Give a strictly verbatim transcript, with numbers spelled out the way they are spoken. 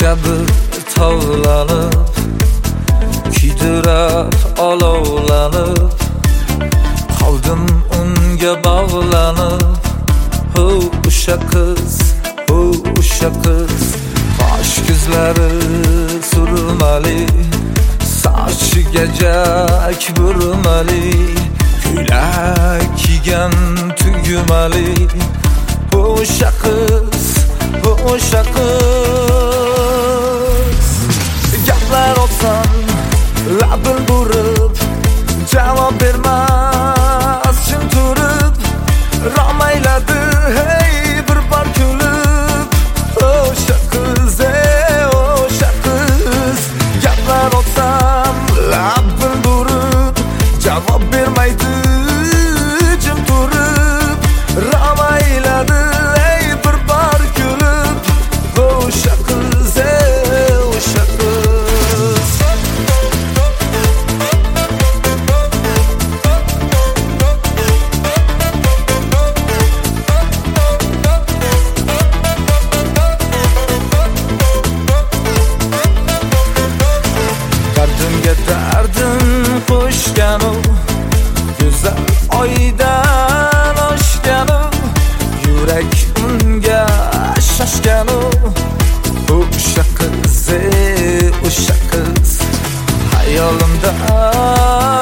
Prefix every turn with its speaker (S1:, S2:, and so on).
S1: kabi tovlanib, kuydirab olovlanib, qoldim unga bog'lanib. Ho, o'sha qiz, ho, o'sha qiz, qosh ko'zlari surmali, sochiga jak burmali, ko'ylak kiygan tugmali. O'sha qiz, o'sha qiz, gaplar olsam labin burib, javob bermas jim turib, romayladi hey bir bor kulib. O'sha qiz, o'sha qiz, gaplar olsam labin burib, javob bermaydi jim turib, romayladi hey bir bor kulib. O'sha qiz, o'sha qiz. Dardimga dardim qo'shgan u, go'zal oydan oshgan u, yurak unga shoshgan u. O'sha qiz, o'sha qiz, hayolimda